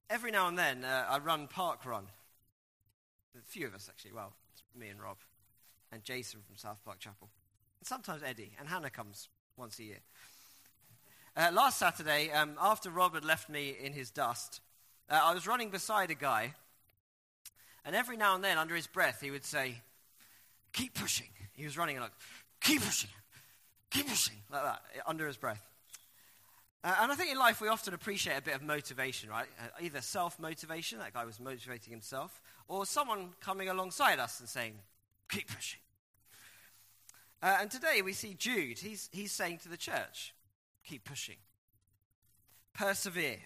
Every now and then, I run Park Run. A few of us, actually. Well, it's me and Rob and Jason from South Park Chapel. And sometimes Eddie, and Hannah comes once a year. Last Saturday, after Rob had left me in his dust, I was running beside a guy, and every now and then, under his breath, he would say, "Keep pushing." He was running and like, keep pushing, like that, under his breath. And I think in life we often appreciate a bit of motivation, right? Either self-motivation, that guy was motivating himself, or someone coming alongside us and saying, "Keep pushing." And today we see Jude. He's saying to the church, keep pushing. Persevere.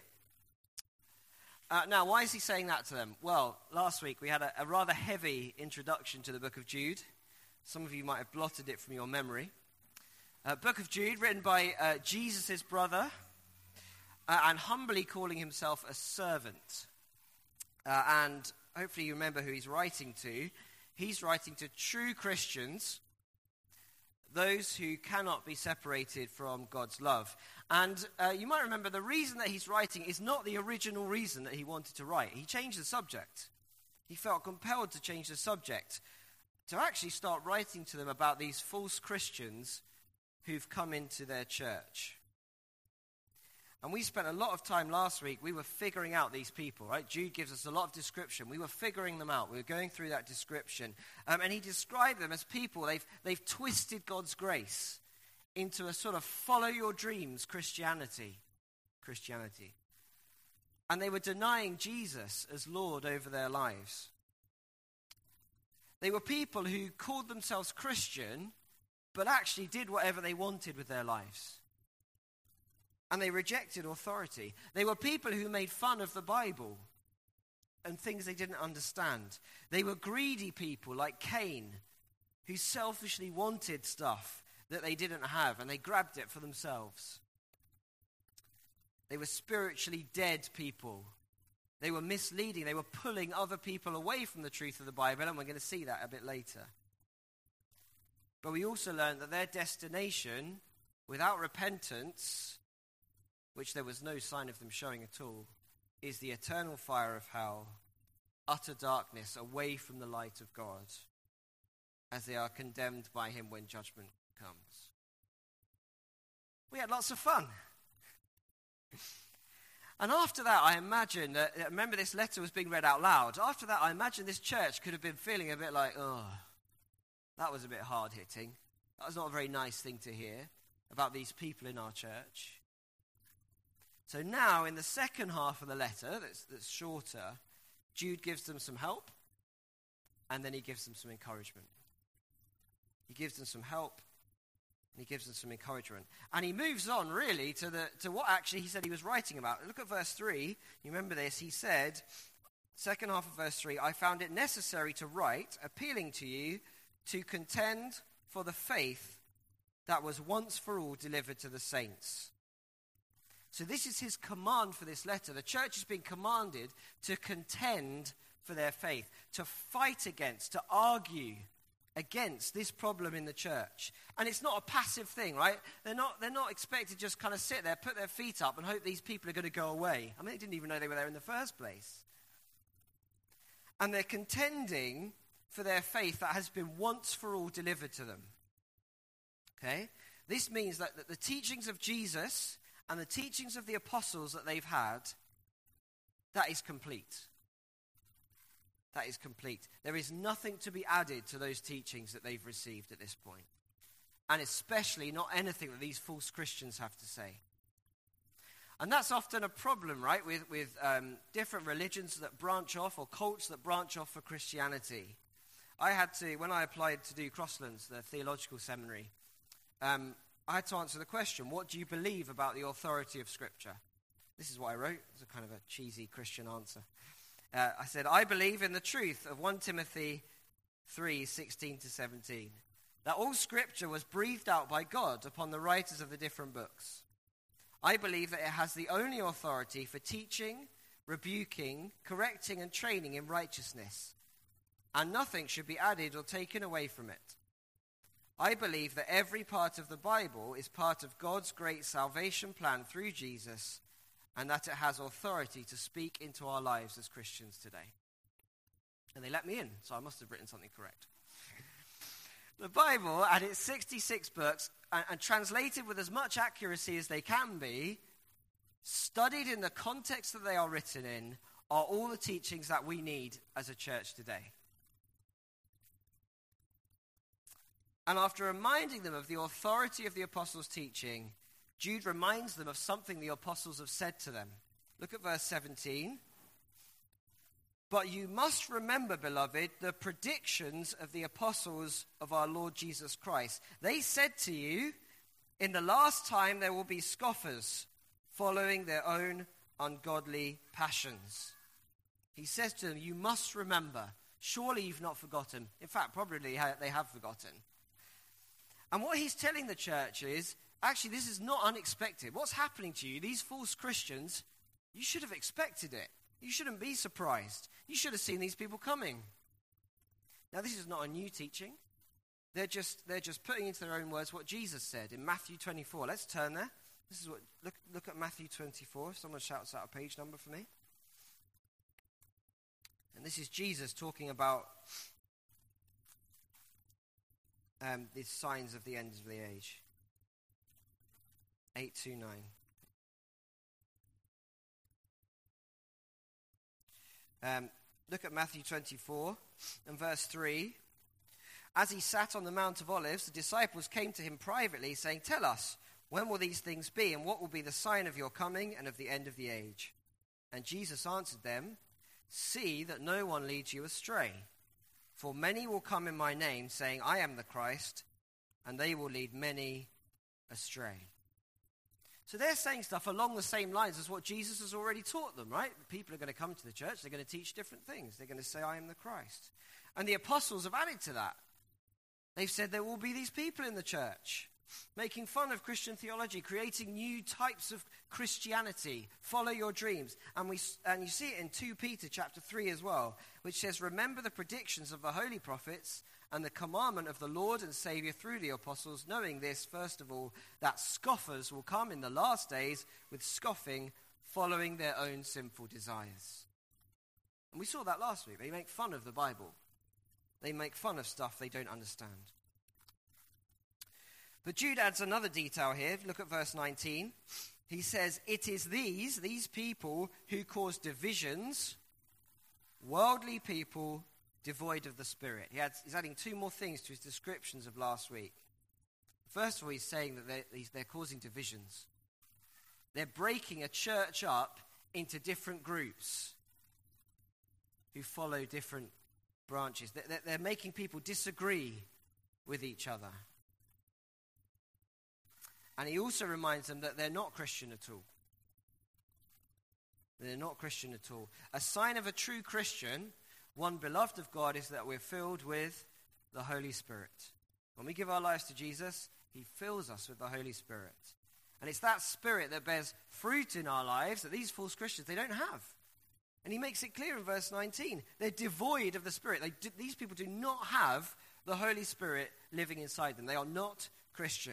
Now, why is he saying that to them? Well, last week we had a rather heavy introduction to the book of Jude. Some of you might have blotted it from your memory. Book of Jude, written by Jesus' brother, and humbly calling himself a servant. And hopefully you remember who he's writing to. He's writing to true Christians, those who cannot be separated from God's love. And you might remember the reason that he's writing is not the original reason that he wanted to write. He changed the subject. He felt compelled to change the subject to actually start writing to them about these false Christians who've come into their church. And we spent a lot of time last week, we were figuring out these people, right? Jude gives us a lot of description. We were figuring them out. We were going through that description. And he described them as people, they've twisted God's grace into a sort of follow your dreams Christianity. And they were denying Jesus as Lord over their lives. They were people who called themselves Christian, but actually did whatever they wanted with their lives. And they rejected authority. They were people who made fun of the Bible and things they didn't understand. They were greedy people like Cain, who selfishly wanted stuff that they didn't have, and they grabbed it for themselves. They were spiritually dead people. They were misleading. They were pulling other people away from the truth of the Bible, and we're going to see that a bit later. But we also learned that their destination, without repentance, which there was no sign of them showing at all, is the eternal fire of hell, utter darkness, away from the light of God, as they are condemned by him when judgment comes. We had lots of fun. And after that, I imagine that, remember this letter was being read out loud. After that, I imagine this church could have been feeling a bit like, oh, that was a bit hard-hitting. That was not a very nice thing to hear about these people in our church. So now, in the second half of the letter, that's shorter, Jude gives them some help, and then he gives them some encouragement. He gives them some help, and he gives them some encouragement. And he moves on, really, to what actually he said he was writing about. Look at verse 3. You remember this. He said, second half of verse 3, "I found it necessary to write, appealing to you to contend for the faith that was once for all delivered to the saints." So this is his command for this letter. The church has been commanded to contend for their faith, to fight against, to argue against this problem in the church. And it's not a passive thing, right? They're not expected to just kind of sit there, put their feet up and hope these people are going to go away. I mean, they didn't even know they were there in the first place. And they're contending for their faith that has been once for all delivered to them. Okay? This means that the teachings of Jesus and the teachings of the apostles that they've had, that is complete. That is complete. There is nothing to be added to those teachings that they've received at this point. And especially not anything that these false Christians have to say. And that's often a problem, right, with different religions that branch off, or cults that branch off for Christianity. I had to, when I applied to do Crosslands, the theological seminary, I had to answer the question, what do you believe about the authority of Scripture? This is what I wrote. It's a kind of a cheesy Christian answer. I said, I believe in the truth of 1 Timothy 3:16-17, that all Scripture was breathed out by God upon the writers of the different books. I believe that it has the only authority for teaching, rebuking, correcting, and training in righteousness, and nothing should be added or taken away from it. I believe that every part of the Bible is part of God's great salvation plan through Jesus, and that it has authority to speak into our lives as Christians today. And they let me in, so I must have written something correct. The Bible and its 66 books, and translated with as much accuracy as they can be, studied in the context that they are written in, are all the teachings that we need as a church today. And after reminding them of the authority of the apostles' teaching, Jude reminds them of something the apostles have said to them. Look at verse 17. But you must remember, beloved, the predictions of the apostles of our Lord Jesus Christ. They said to you, in the last time there will be scoffers, following their own ungodly passions. He says to them, you must remember. Surely you've not forgotten. In fact, probably they have forgotten. And what he's telling the church is, actually, this is not unexpected. What's happening to you, these false Christians, you should have expected it. You shouldn't be surprised. You should have seen these people coming. Now, this is not a new teaching. They're just putting into their own words what Jesus said in Matthew 24. Let's turn there. This is what look at Matthew 24. If someone shouts out a page number for me. And this is Jesus talking about the signs of the end of the age. 8-9. Look at Matthew 24 and verse 3. As he sat on the Mount of Olives, the disciples came to him privately, saying, tell us, when will these things be, and what will be the sign of your coming and of the end of the age? And Jesus answered them, see that no one leads you astray. For many will come in my name, saying, I am the Christ, and they will lead many astray. So they're saying stuff along the same lines as what Jesus has already taught them, right? People are going to come to the church, they're going to teach different things. They're going to say, I am the Christ. And the apostles have added to that. They've said there will be these people in the church making fun of Christian theology, creating new types of Christianity. Follow your dreams. And you see it in 2 Peter chapter 3 as well, which says, remember the predictions of the holy prophets and the commandment of the Lord and Savior through the apostles, knowing this, first of all, that scoffers will come in the last days with scoffing, following their own sinful desires. And we saw that last week. They make fun of the Bible. They make fun of stuff they don't understand. But Jude adds another detail here. Look at verse 19. He says, it is these people who cause divisions, worldly people devoid of the Spirit. He's adding 2 more things to his descriptions of last week. First of all, he's saying that they're causing divisions. They're breaking a church up into different groups who follow different branches. They're making people disagree with each other. And he also reminds them that they're not Christian at all. They're not Christian at all. A sign of a true Christian, one beloved of God, is that we're filled with the Holy Spirit. When we give our lives to Jesus, he fills us with the Holy Spirit. And it's that Spirit that bears fruit in our lives that these false Christians, they don't have. And he makes it clear in verse 19. They're devoid of the Spirit. These people do not have the Holy Spirit living inside them. They are not Christian.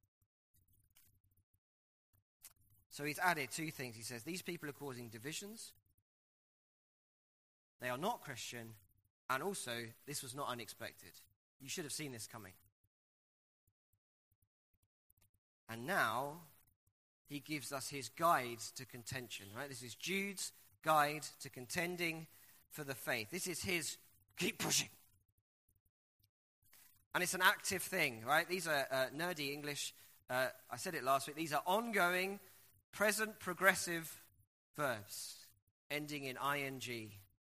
So he's added 2 things. He says, these people are causing divisions. They are not Christian. And also, this was not unexpected. You should have seen this coming. And now, he gives us his guide to contention, right? This is Jude's guide to contending for the faith. This is his keep pushing. And it's an active thing, right? These are nerdy English. I said it last week. These are ongoing, present progressive verbs ending in ing.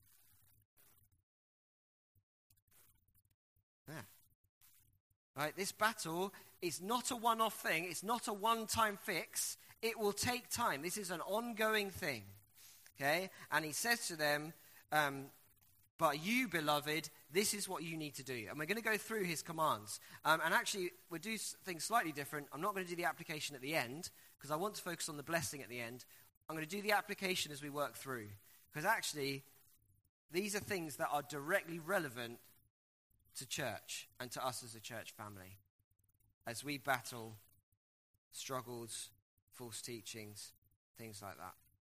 Yeah. Right? This battle is not a one-off thing. It's not a one-time fix. It will take time. This is an ongoing thing. Okay? And he says to them, but you, beloved, this is what you need to do. And we're going to go through his commands. And actually, we'll do things slightly different. I'm not going to do the application at the end, because I want to focus on the blessing at the end. I'm going to do the application as we work through. Because actually, these are things that are directly relevant to church and to us as a church family. As we battle struggles, false teachings, things like that.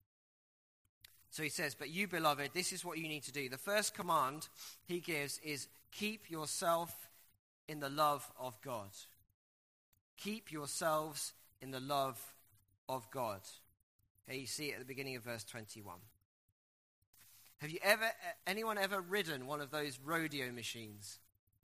So he says, but you, beloved, this is what you need to do. The first command he gives is keep yourself in the love of God. Keep yourselves in the love of God. Okay, you see it at the beginning of verse 21. Have anyone ever ridden one of those rodeo machines?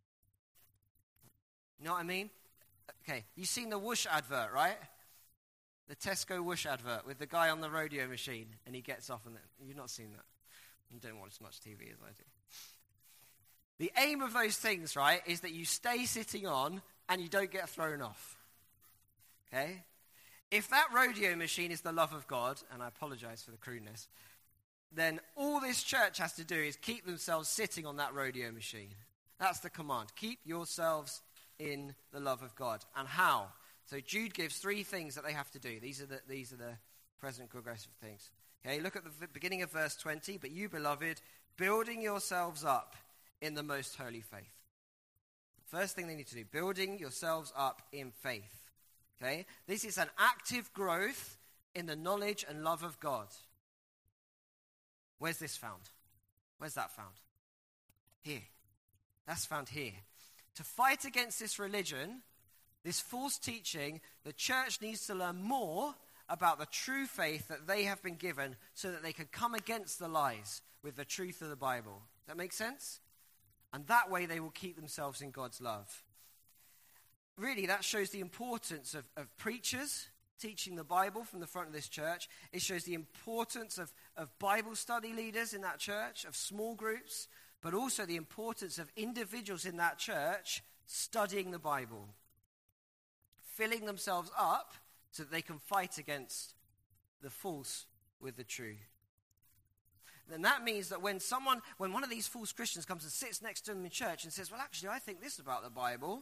You know what I mean? Okay, you've seen the Whoosh advert, right? The Tesco Whoosh advert with the guy on the rodeo machine and he gets off and you've not seen that. You don't watch as much TV as I do. The aim of those things, right, is that you stay sitting on and you don't get thrown off. Okay? If that rodeo machine is the love of God, and I apologize for the crudeness, then all this church has to do is keep themselves sitting on that rodeo machine. That's the command. Keep yourselves in the love of God. And how? So Jude gives 3 things that they have to do. These are the present progressive things. Okay, look at the beginning of verse 20. But you, beloved, building yourselves up in the most holy faith. First thing they need to do, building yourselves up in faith. Okay? This is an active growth in the knowledge and love of God. Where's this found? Where's that found? Here. That's found here. To fight against this religion, this false teaching, the church needs to learn more about the true faith that they have been given so that they can come against the lies with the truth of the Bible. Does that make sense? And that way they will keep themselves in God's love. Really, that shows the importance of preachers teaching the Bible from the front of this church. It shows the importance of Bible study leaders in that church, of small groups, but also the importance of individuals in that church studying the Bible, filling themselves up so that they can fight against the false with the true. Then that means that when one of these false Christians comes and sits next to them in church and says, well, actually, I think this about the Bible,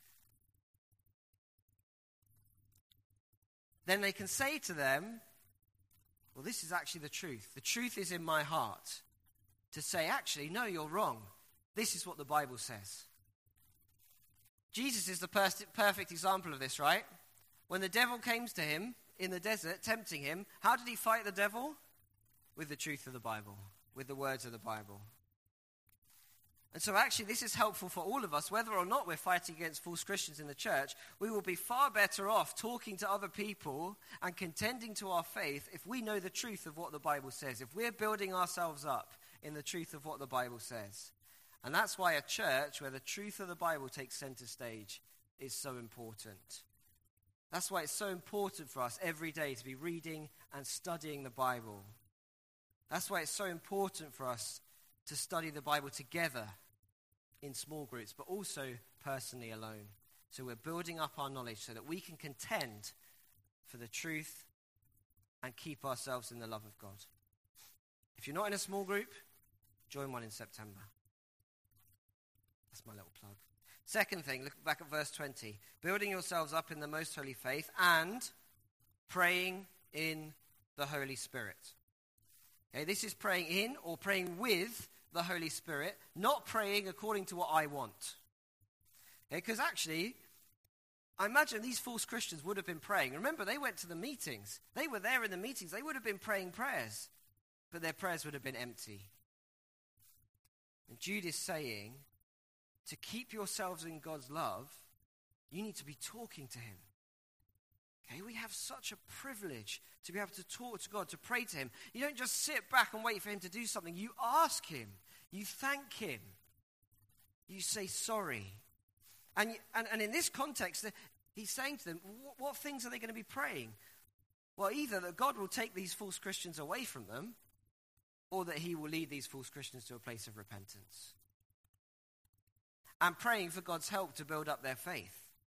then they can say to them, well, this is actually the truth. The truth is in my heart. To say, actually, no, you're wrong. This is what the Bible says. Jesus is the perfect example of this, right? When the devil came to him in the desert, tempting him, how did he fight the devil? With the truth of the Bible, with the words of the Bible. And so actually this is helpful for all of us, whether or not we're fighting against false Christians in the church. We will be far better off talking to other people and contending to our faith if we know the truth of what the Bible says, if we're building ourselves up in the truth of what the Bible says. And that's why a church where the truth of the Bible takes center stage is so important. That's why it's so important for us every day to be reading and studying the Bible. That's why it's so important for us to study the Bible together in small groups, but also personally alone. So we're building up our knowledge so that we can contend for the truth and keep ourselves in the love of God. If you're not in a small group, join one in September. That's my little plug. Second thing, look back at verse 20. Building yourselves up in the most holy faith and praying in the Holy Spirit. Okay, this is praying in or praying with the Holy Spirit, not praying according to what I want. Because actually, I imagine these false Christians would have been praying. Remember, they went to the meetings. They were there in the meetings. They would have been praying prayers, but their prayers would have been empty. And Jude is saying, to keep yourselves in God's love, you need to be talking to him. Okay, we have such a privilege to be able to talk to God, to pray to him. You don't just sit back and wait for him to do something. You ask him. You thank him. You say sorry. And in this context, he's saying to them, what things are they going to be praying? Well, either that God will take these false Christians away from them, or that he will lead these false Christians to a place of repentance. And praying for God's help to build up their faith.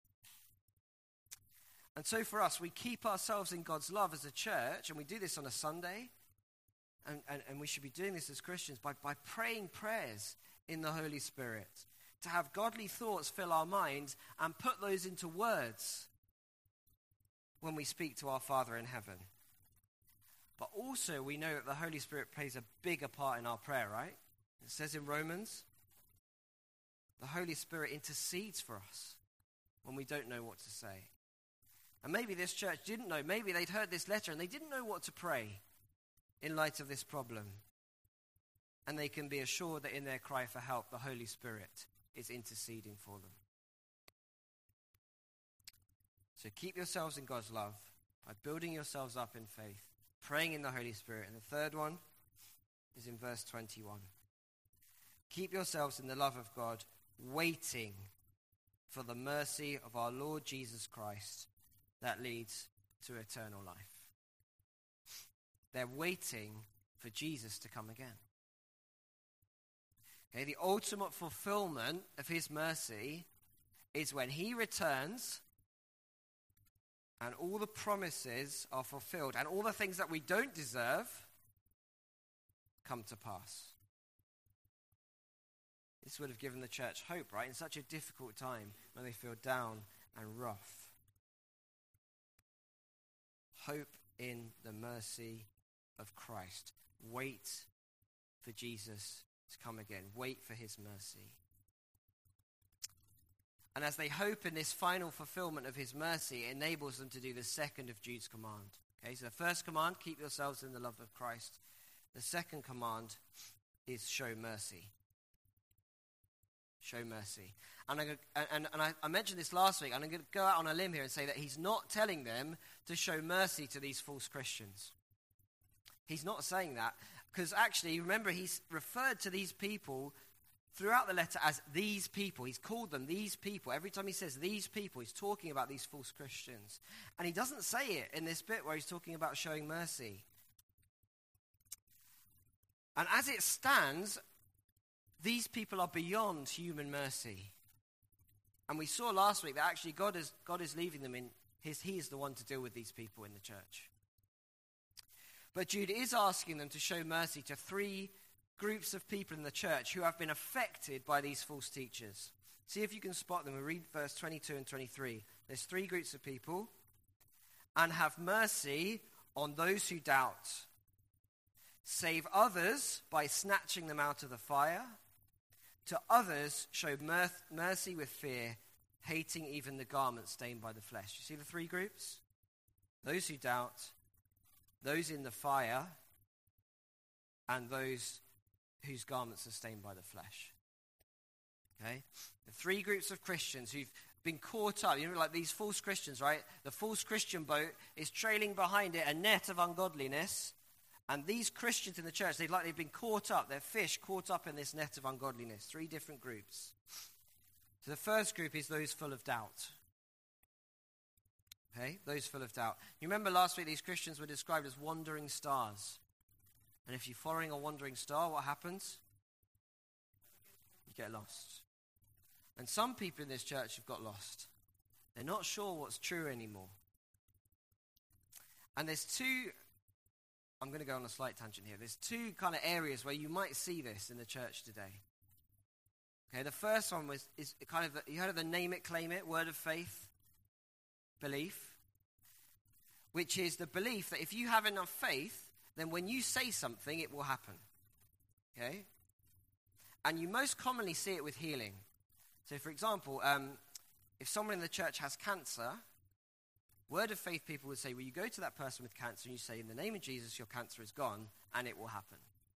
And so for us, we keep ourselves in God's love as a church, and we do this on a Sunday, and we should be doing this as Christians by praying prayers in the Holy Spirit, to have godly thoughts fill our minds and put those into words when we speak to our Father in heaven. But also we know that the Holy Spirit plays a bigger part in our prayer, right? It says in Romans, the Holy Spirit intercedes for us when we don't know what to say. And maybe this church didn't know. Maybe they'd heard this letter and they didn't know what to pray. in light of this problem. And they can be assured that in their cry for help, the Holy Spirit is interceding for them. So keep yourselves in God's love by building yourselves up in faith, praying in the Holy Spirit. And the third one is in verse 21. Keep yourselves in the love of God, waiting for the mercy of our Lord Jesus Christ that leads to eternal life. They're waiting for Jesus to come again. Okay, the ultimate fulfillment of his mercy is when he returns and all the promises are fulfilled and all the things that we don't deserve come to pass. This would have given the church hope, right? In such a difficult time when they feel down and rough. Hope in the mercy of Christ. Wait for Jesus to come again. Wait for his mercy. And as they hope in this final fulfillment of his mercy, it enables them to do the second of Jude's command. Okay, so the first command, keep yourselves in the love of Christ. The second command is show mercy. Show mercy. And I mentioned this last week, and I'm going to go out on a limb here and say that he's not telling them to show mercy to these false Christians. He's not saying that, because actually, remember, he's referred to these people throughout the letter as these people. He's called them these people. Every time he says these people, he's talking about these false Christians. And he doesn't say it in this bit where he's talking about showing mercy. And as it stands, these people are beyond human mercy. And we saw last week that actually God is leaving them in he is the one to deal with these people in the church. But Jude is asking them to show mercy to three groups of people in the church who have been affected by these false teachers. See if you can spot them. We read verse 22 and 23. There's three groups of people. And have mercy on those who doubt. Save others by snatching them out of the fire. To others show mercy with fear, hating even the garment stained by the flesh. You see the three groups? Those who doubt, those in the fire, and those whose garments are stained by the flesh. Okay? The three groups of Christians who've been caught up. You know, like these false Christians, right? The false Christian boat is trailing behind it a net of ungodliness. And these Christians in the church, they've been caught up. They're fish caught up in this net of ungodliness. Three different groups. So the first group is those full of doubt. Okay? Those full of doubt. You remember last week these Christians were described as wandering stars. And if you're following a wandering star, what happens? You get lost. And some people in this church have got lost. They're not sure what's true anymore. And there's two... I'm going to go on a slight tangent here. There's two kind of areas where you might see this in the church today. Okay, the first one is kind of, you heard of the name it, claim it, word of faith, belief, which is the belief that if you have enough faith, then when you say something, it will happen. Okay? And you most commonly see it with healing. So, for example, if someone in the church has cancer, word of faith people would say, well, you go to that person with cancer and you say, in the name of Jesus, your cancer is gone, and it will happen.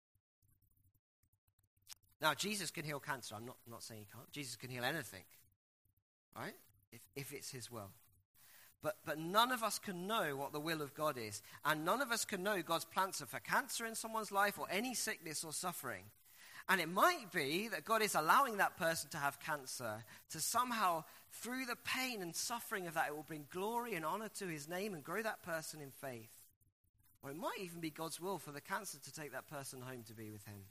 Now, Jesus can heal cancer. I'm not saying he can't. Jesus can heal anything, right? If it's his will. But none of us can know what the will of God is. And none of us can know God's plans for cancer in someone's life or any sickness or suffering. And it might be that God is allowing that person to have cancer to somehow, through the pain and suffering of that, it will bring glory and honor to his name and grow that person in faith. Or it might even be God's will for the cancer to take that person home to be with him.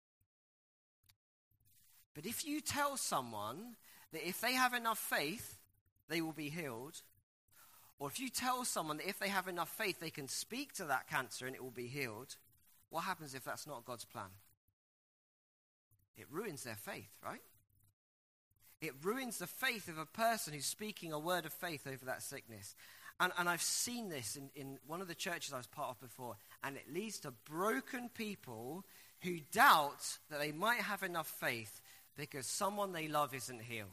But if you tell someone that if they have enough faith, they will be healed, or if you tell someone that if they have enough faith, they can speak to that cancer and it will be healed, what happens if that's not God's plan? It ruins their faith, right? It ruins the faith of a person who's speaking a word of faith over that sickness. And I've seen this in one of the churches I was part of before, and it leads to broken people who doubt that they might have enough faith because someone they love isn't healed.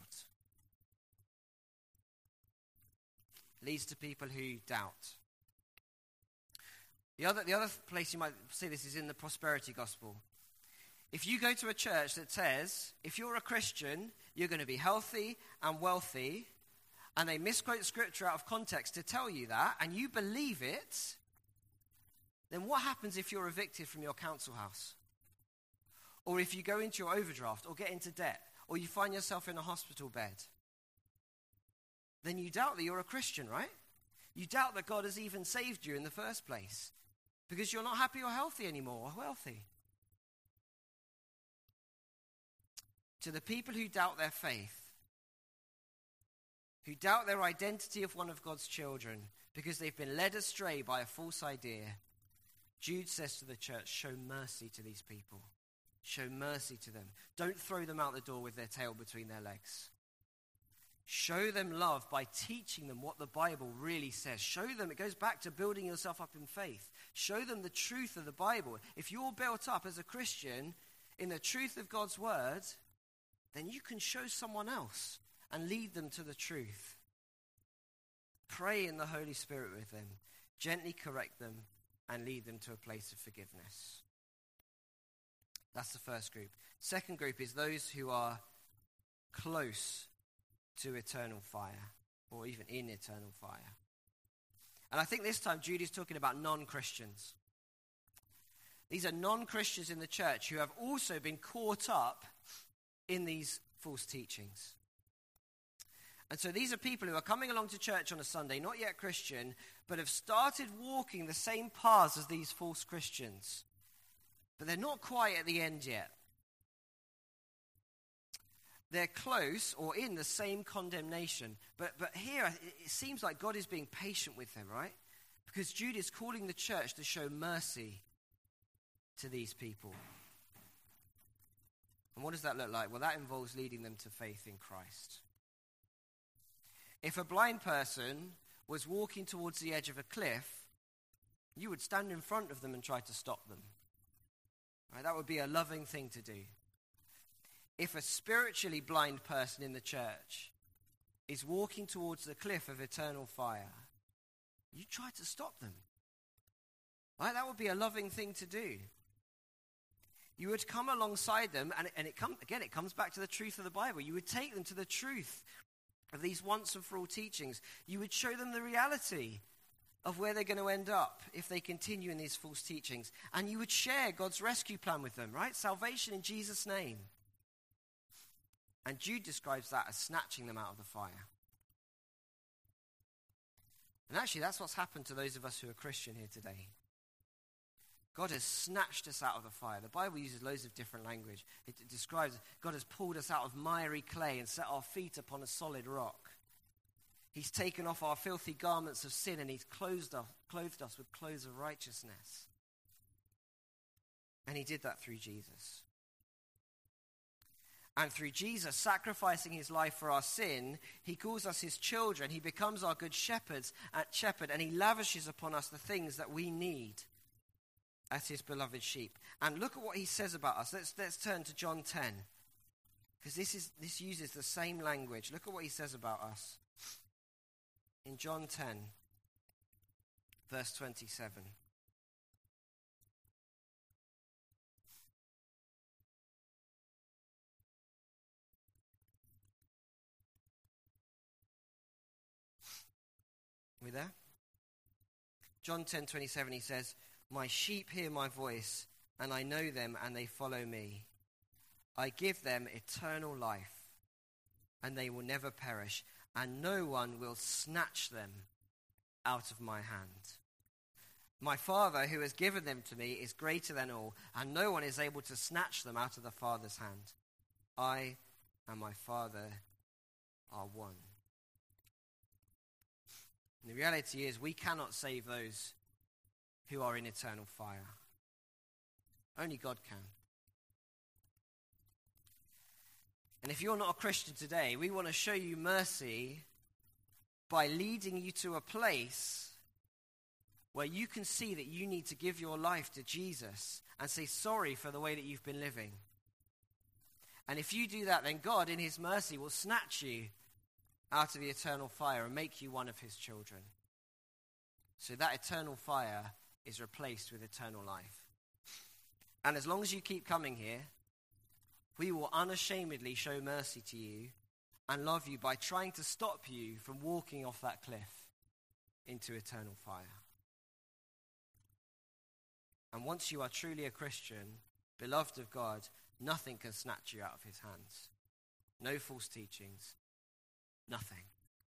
Leads to people who doubt. The other place you might see this is in the prosperity gospel. If you go to a church that says, if you're a Christian, you're going to be healthy and wealthy, and they misquote scripture out of context to tell you that, and you believe it, then what happens if you're evicted from your council house? Or if you go into your overdraft, or get into debt, or you find yourself in a hospital bed? Then you doubt that you're a Christian, right? You doubt that God has even saved you in the first place, because you're not happy or healthy anymore, or wealthy. To the people who doubt their faith, who doubt their identity of one of God's children because they've been led astray by a false idea, Jude says to the church, show mercy to these people. Show mercy to them. Don't throw them out the door with their tail between their legs. Show them love by teaching them what the Bible really says. Show them, it goes back to building yourself up in faith. Show them the truth of the Bible. If you're built up as a Christian in the truth of God's word, then you can show someone else and lead them to the truth. Pray in the Holy Spirit with them. Gently correct them and lead them to a place of forgiveness. That's the first group. Second group is those who are close to eternal fire, or even in eternal fire. And I think this time Jude is talking about non-Christians. These are non-Christians in the church who have also been caught up in these false teachings. And so these are people who are coming along to church on a Sunday, not yet Christian, but have started walking the same paths as these false Christians. But they're not quite at the end yet. They're close or in the same condemnation. But here it seems like God is being patient with them, right? Because Jude is calling the church to show mercy to these people. And what does that look like? Well, that involves leading them to faith in Christ. If a blind person was walking towards the edge of a cliff, you would stand in front of them and try to stop them. Right? That would be a loving thing to do. If a spiritually blind person in the church is walking towards the cliff of eternal fire, you try to stop them. Right? That would be a loving thing to do. You would come alongside them, and it comes back to the truth of the Bible. You would take them to the truth of these once and for all teachings. You would show them the reality of where they're going to end up if they continue in these false teachings. And you would share God's rescue plan with them, right? Salvation in Jesus' name. And Jude describes that as snatching them out of the fire. And actually, that's what's happened to those of us who are Christian here today. God has snatched us out of the fire. The Bible uses loads of different language. It describes God has pulled us out of miry clay and set our feet upon a solid rock. He's taken off our filthy garments of sin, and he's clothed us with clothes of righteousness. And he did that through Jesus. And through Jesus sacrificing his life for our sin, he calls us his children. He becomes our good shepherd, and he lavishes upon us the things that we need as his beloved sheep. And look at what he says about us. Let's turn to John 10, because this uses the same language. Look at what he says about us. In John 10, verse 27. Are we there? John 10:27, he says, "My sheep hear my voice, and I know them, and they follow me. I give them eternal life, and they will never perish, and no one will snatch them out of my hand. My Father, who has given them to me, is greater than all, and no one is able to snatch them out of the Father's hand. I and my Father are one." And the reality is, we cannot save those who are in eternal fire. Only God can. And if you're not a Christian today, we want to show you mercy by leading you to a place where you can see that you need to give your life to Jesus and say sorry for the way that you've been living. And if you do that, then God, in his mercy, will snatch you out of the eternal fire and make you one of his children. So that eternal fire is replaced with eternal life. And as long as you keep coming here, we will unashamedly show mercy to you and love you by trying to stop you from walking off that cliff into eternal fire. And once you are truly a Christian, beloved of God, nothing can snatch you out of his hands. No false teachings, nothing.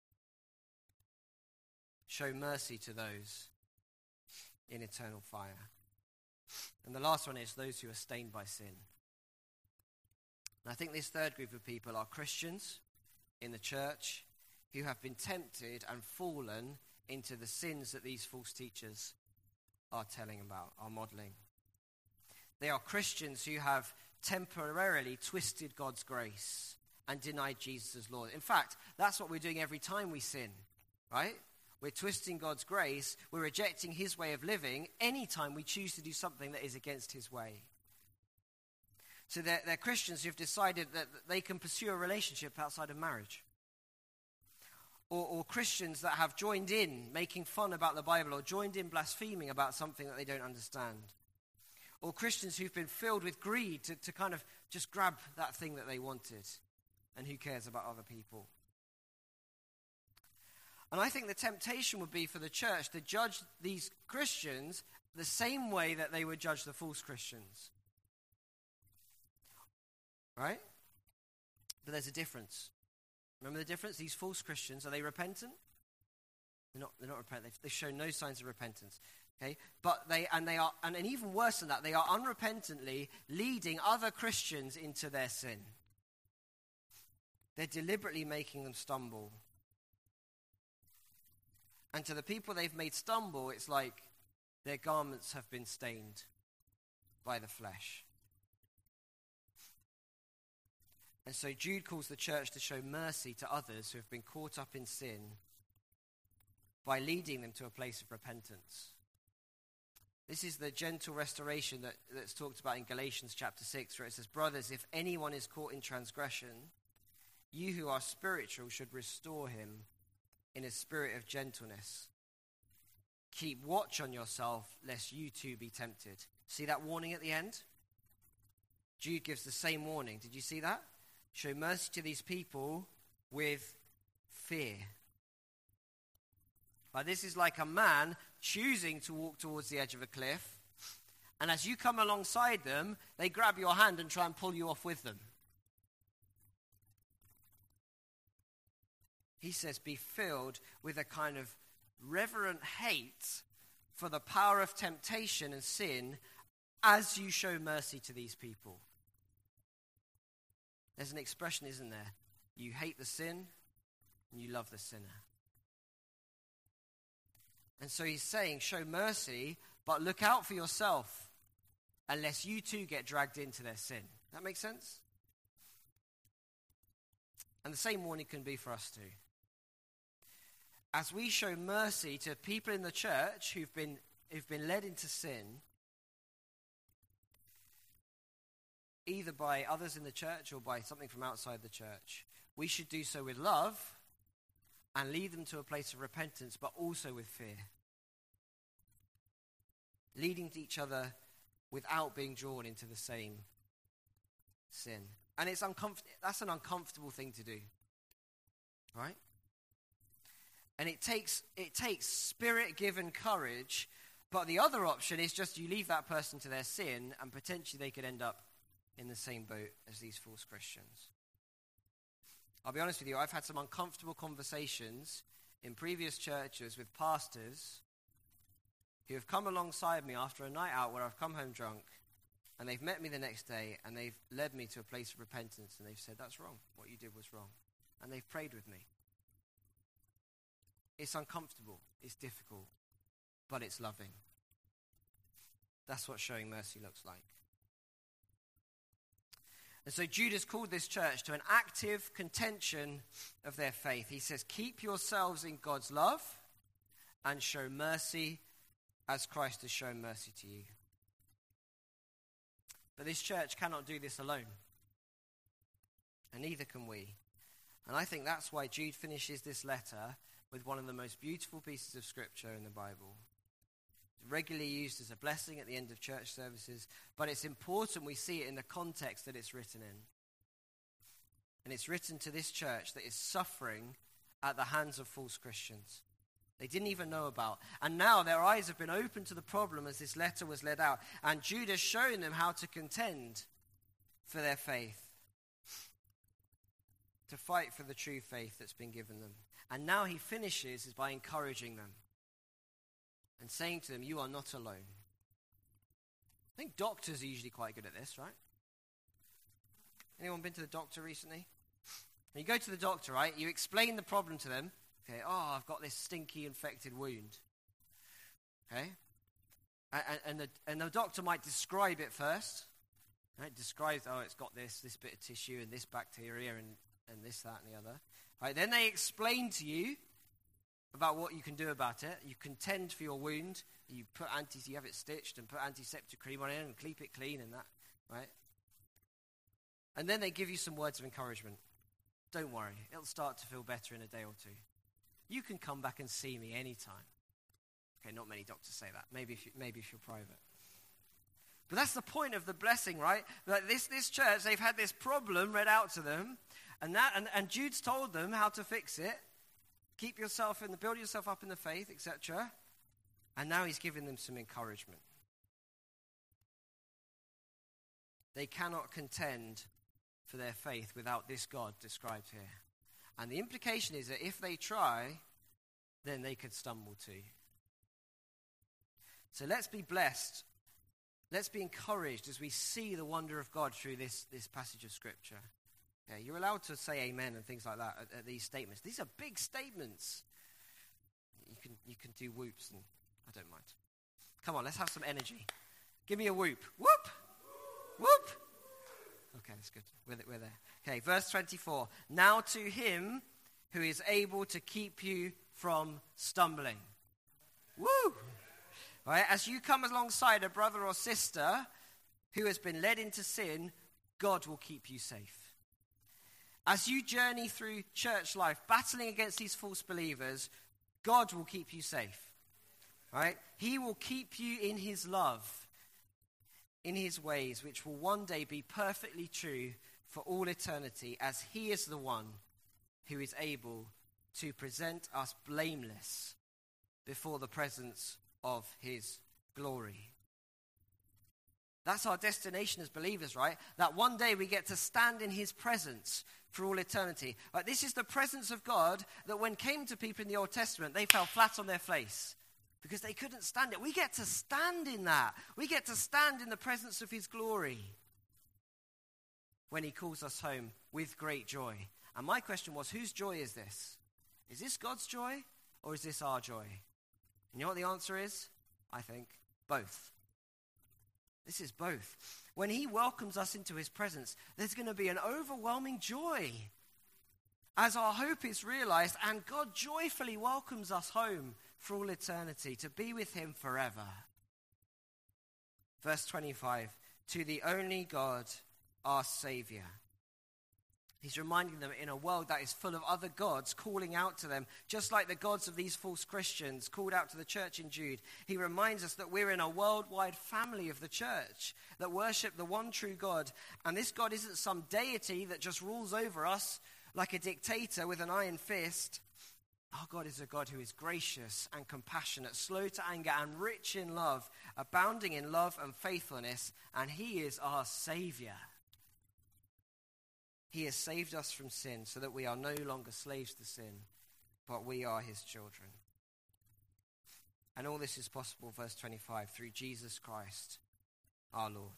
Show mercy to those in eternal fire. And the last one is those who are stained by sin. And I think this third group of people are Christians in the church who have been tempted and fallen into the sins that these false teachers are telling about, are modeling. They are Christians who have temporarily twisted God's grace and denied Jesus as Lord. In fact, that's what we're doing every time we sin, right? We're twisting God's grace. We're rejecting his way of living anytime we choose to do something that is against his way. So they're Christians who've decided that they can pursue a relationship outside of marriage. Or Christians that have joined in making fun about the Bible or joined in blaspheming about something that they don't understand. Or Christians who've been filled with greed to kind of just grab that thing that they wanted. And who cares about other people? And I think the temptation would be for the church to judge these Christians the same way that they would judge the false Christians. Right? But there's a difference. Remember the difference? These false Christians, are they repentant? They're not repentant. They show no signs of repentance. Okay? But and even worse than that, they are unrepentantly leading other Christians into their sin. They're deliberately making them stumble. And to the people they've made stumble, it's like their garments have been stained by the flesh. And so Jude calls the church to show mercy to others who have been caught up in sin by leading them to a place of repentance. This is the gentle restoration that's talked about in Galatians chapter 6, where it says, "Brothers, if anyone is caught in transgression, you who are spiritual should restore him in a spirit of gentleness. Keep watch on yourself, lest you too be tempted." See that warning at the end? Jude gives the same warning. Did you see that? Show mercy to these people with fear. This is like a man choosing to walk towards the edge of a cliff, and as you come alongside them, they grab your hand and try and pull you off with them. He says, be filled with a kind of reverent hate for the power of temptation and sin as you show mercy to these people. There's an expression, isn't there? You hate the sin and you love the sinner. And so he's saying, show mercy, but look out for yourself, unless you too get dragged into their sin. That makes sense? And the same warning can be for us too. As we show mercy to people in the church who've been led into sin, either by others in the church or by something from outside the church, we should do so with love and lead them to a place of repentance, but also with fear. Leading to each other without being drawn into the same sin. And that's an uncomfortable thing to do. Right? And it takes spirit-given courage, but the other option is just you leave that person to their sin, and potentially they could end up in the same boat as these false Christians. I'll be honest with you, I've had some uncomfortable conversations in previous churches with pastors who have come alongside me after a night out where I've come home drunk, and they've met me the next day, and they've led me to a place of repentance, and they've said, that's wrong, what you did was wrong. And they've prayed with me. It's uncomfortable, it's difficult, but it's loving. That's what showing mercy looks like. And so Jude has called this church to an active contention of their faith. He says, keep yourselves in God's love and show mercy as Christ has shown mercy to you. But this church cannot do this alone. And neither can we. And I think that's why Jude finishes this letter with one of the most beautiful pieces of scripture in the Bible. It's regularly used as a blessing at the end of church services, but it's important we see it in the context that it's written in. And it's written to this church that is suffering at the hands of false Christians. They didn't even know about. And now their eyes have been opened to the problem as this letter was led out. And Jude has shown them how to contend for their faith, to fight for the true faith that's been given them. And now he finishes is by encouraging them and saying to them, you are not alone. I think doctors are usually quite good at this, right? Anyone been to the doctor recently? When you go to the doctor, right, you explain the problem to them. Okay, I've got this stinky infected wound. Okay? And the doctor might describe it first. Right? Describes, it's got this bit of tissue and this bacteria and this, that, and the other. Right? Then they explain to you about what you can do about it. You contend for your wound. You have it stitched and put antiseptic cream on it and keep it clean and that. Right? And then they give you some words of encouragement. Don't worry, it'll start to feel better in a day or two. You can come back and see me anytime. Okay, not many doctors say that. Maybe if you're private. But that's the point of the blessing, right? Like this church, they've had this problem read out to them, and Jude's told them how to fix it. Build yourself up in the faith, etc. And now he's giving them some encouragement. They cannot contend for their faith without this God described here. And the implication is that if they try, then they could stumble too. So let's be blessed. Let's be encouraged as we see the wonder of God through this passage of Scripture. Yeah, you're allowed to say amen and things like that at these statements. These are big statements. You can do whoops, and I don't mind. Come on, let's have some energy. Give me a whoop. Whoop! Whoop! Okay, that's good. We're there. Okay, verse 24. Now to him who is able to keep you from stumbling. Woo! Right, as you come alongside a brother or sister who has been led into sin, God will keep you safe. As you journey through church life, battling against these false believers, God will keep you safe. Right? He will keep you in his love, in his ways, which will one day be perfectly true for all eternity, as he is the one who is able to present us blameless before the presence of his glory. That's our destination as believers, right? That one day we get to stand in his presence for all eternity. Right? This is the presence of God that when came to people in the Old Testament, they fell flat on their face because they couldn't stand it. We get to stand in that. We get to stand in the presence of his glory when he calls us home with great joy. And my question was, whose joy is this? Is this God's joy or is this our joy? And you know what the answer is? I think both. This is both. When he welcomes us into his presence, there's going to be an overwhelming joy as our hope is realized, and God joyfully welcomes us home for all eternity to be with him forever. Verse 25, to the only God, our Savior. He's reminding them in a world that is full of other gods calling out to them, just like the gods of these false Christians called out to the church in Jude. He reminds us that we're in a worldwide family of the church that worship the one true God. And this God isn't some deity that just rules over us like a dictator with an iron fist. Our God is a God who is gracious and compassionate, slow to anger and rich in love, abounding in love and faithfulness, and he is our Savior. He has saved us from sin so that we are no longer slaves to sin, but we are his children. And all this is possible, verse 25, through Jesus Christ, our Lord.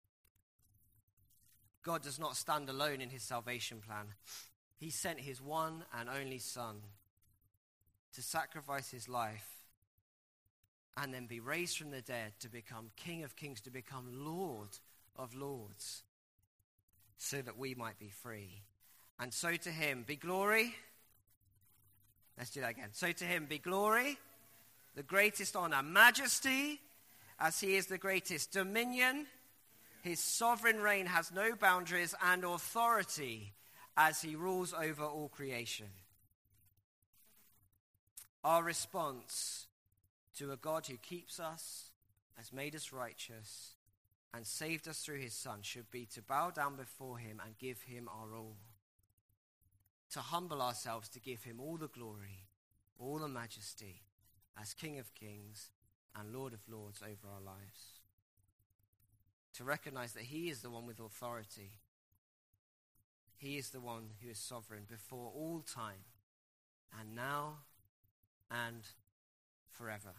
God does not stand alone in his salvation plan. He sent his one and only Son to sacrifice his life and then be raised from the dead to become King of Kings, to become Lord of Lords, so that we might be free. And so to him be glory. Let's do that again. So to him be glory, the greatest honor, majesty, as he is the greatest, dominion. His sovereign reign has no boundaries, and authority as he rules over all creation. Our response to a God who keeps us, has made us righteous, and saved us through his Son should be to bow down before him and give him our all. To humble ourselves to give him all the glory, all the majesty, as King of Kings and Lord of Lords over our lives. To recognize that he is the one with authority. He is the one who is sovereign before all time, and now and forever.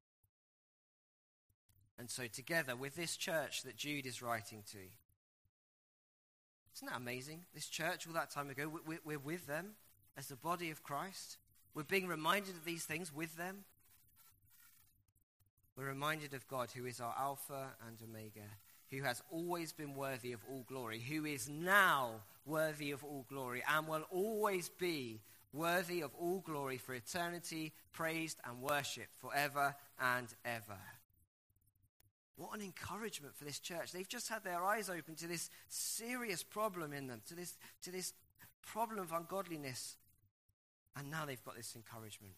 And so together with this church that Jude is writing to, isn't that amazing? This church all that time ago, we're with them as the body of Christ. We're being reminded of these things with them. We're reminded of God, who is our Alpha and Omega, who has always been worthy of all glory, who is now worthy of all glory, and will always be worthy of all glory for eternity, praised and worshipped forever and ever. What an encouragement for this church. They've just had their eyes open to this serious problem in them, to this problem of ungodliness, and now they've got this encouragement.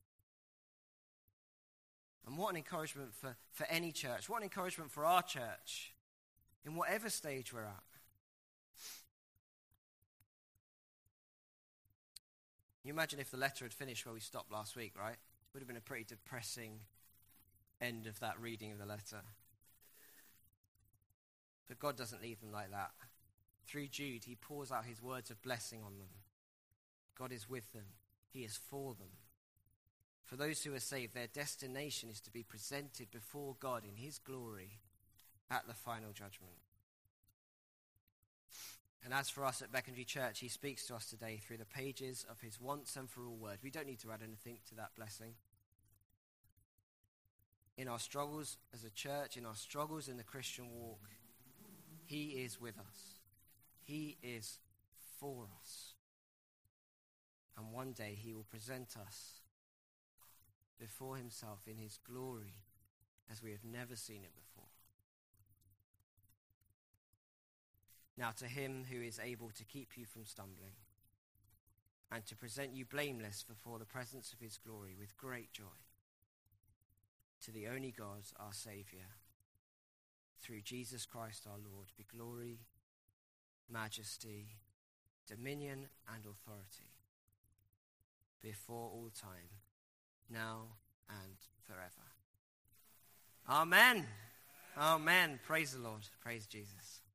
And what an encouragement for any church. What an encouragement for our church, in whatever stage we're at. You imagine if the letter had finished where we stopped last week, right? It would have been a pretty depressing end of that reading of the letter. But God doesn't leave them like that. Through Jude, he pours out his words of blessing on them. God is with them. He is for them. For those who are saved, their destination is to be presented before God in his glory at the final judgment. And as for us at Beckonview Church, he speaks to us today through the pages of his once and for all word. We don't need to add anything to that blessing. In our struggles as a church, in our struggles in the Christian walk, he is with us. He is for us. And one day he will present us before himself in his glory as we have never seen it before. Now to him who is able to keep you from stumbling and to present you blameless before the presence of his glory with great joy, to the only God, our Saviour, through Jesus Christ our Lord, be glory, majesty, dominion, and authority before all time, now and forever. Amen. Amen. Praise the Lord. Praise Jesus.